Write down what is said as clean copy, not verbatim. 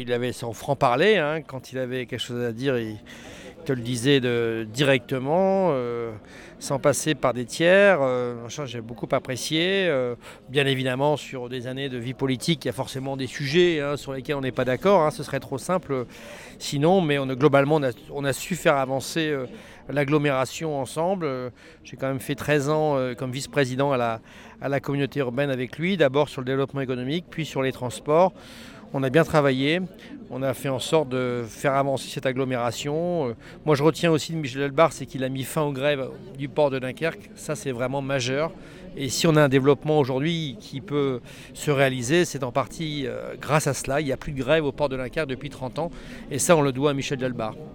il avait son franc-parler, hein. Quand il avait quelque chose à dire, il te le disait directement, sans passer par des tiers. Ça, j'ai beaucoup apprécié. Bien évidemment, sur des années de vie politique, il y a forcément des sujets, hein, sur lesquels on n'est pas d'accord, hein. Ce serait trop simple sinon, mais globalement, on a su faire avancer l'agglomération ensemble. J'ai quand même fait 13 ans comme vice-président à la communauté urbaine avec lui, d'abord sur le développement économique, puis sur les transports. On a bien travaillé, on a fait en sorte de faire avancer cette agglomération. Moi je retiens aussi de Michel Delbarre, c'est qu'il a mis fin aux grèves du port de Dunkerque. Ça c'est vraiment majeur. Et si on a un développement aujourd'hui qui peut se réaliser, c'est en partie grâce à cela. Il n'y a plus de grève au port de Dunkerque depuis 30 ans. Et ça on le doit à Michel Delbarre.